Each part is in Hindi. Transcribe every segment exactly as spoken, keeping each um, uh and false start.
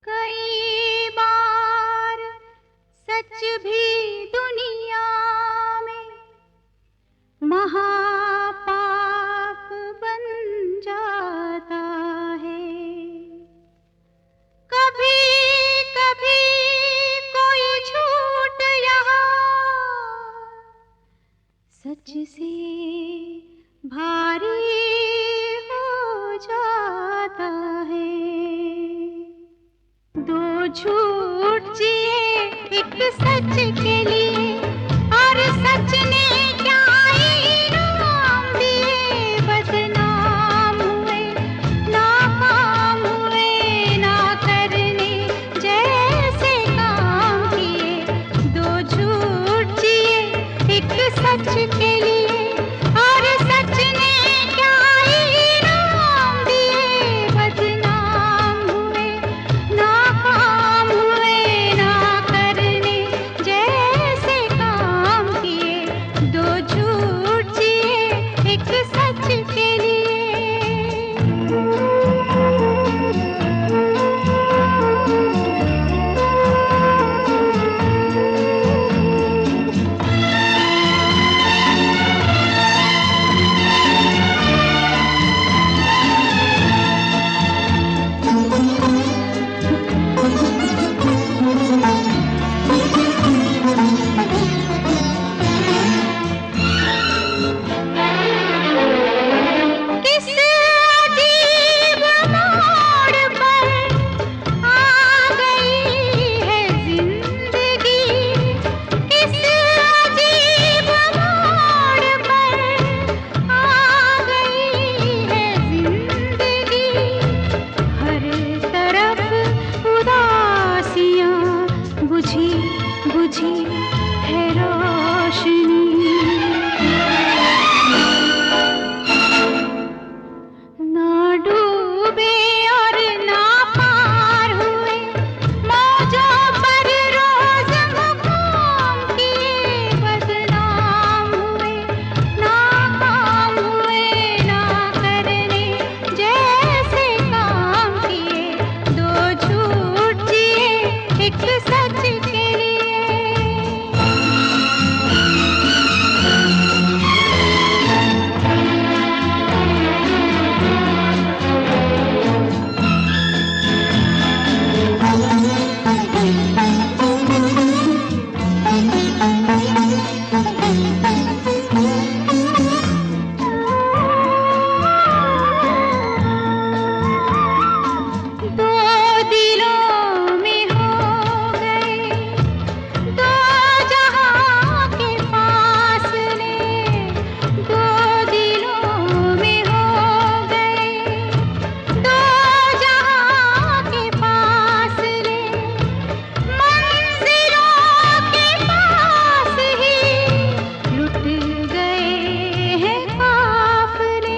कई बार सच भी दुनिया में महापाप बन जाता है। कभी कभी कोई झूठ यहाँ सच से भारी हो जाता है। दो झूठ जिए एक सच के लिए, और सच ने क्या इनाम दिए। बदनाम हुए, नाकाम हुए, ना करने जैसे काम किए। दो झूठ जिए एक सच के लिए, और सच ने क्या इनाम दिए। बदनाम हुए, नाकाम हुए, ना करने जैसे काम किए। दो झूठ जिए एक सच के लिए। किस अजीब मोड़ पर आ गई है जिंदगी। किस अजीब मोड़ पर आ गई है जिंदगी। हर तरफ उदासियां बुझी बुझी है रोशनी। ना डूबे और ना पार हुए, मौजों पर रोज मुकाम किए। बदनाम हुए, नाकाम हुए, ना करने जैसे काम किए। दो झूठ जिए एक सच के लिए। दो दिलों में हो गए दो जहां के फासले। दो दिलों में हो गए दो जहां के फासले। मंजिलों के पास ही लुट गए हैं काफिले।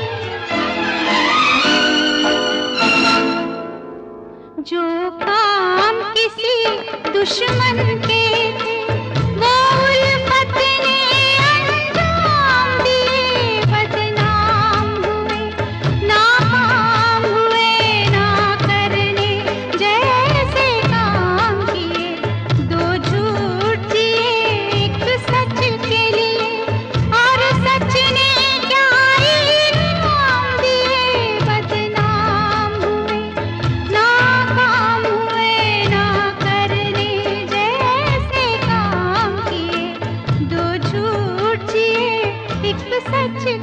जो काम किसी दुश्मन के थे, वो उल्फत ने अंजाम दिए। बदनाम हुए, नाकाम हुए, ना करने जैसे काम किए। दो झूठ जिए एक सच के लिए, और सच ने क्या इनाम दिए। बदनाम हुए, नाकाम हुए, ना करने जैसे काम किए। दो झूठ जिए एक सच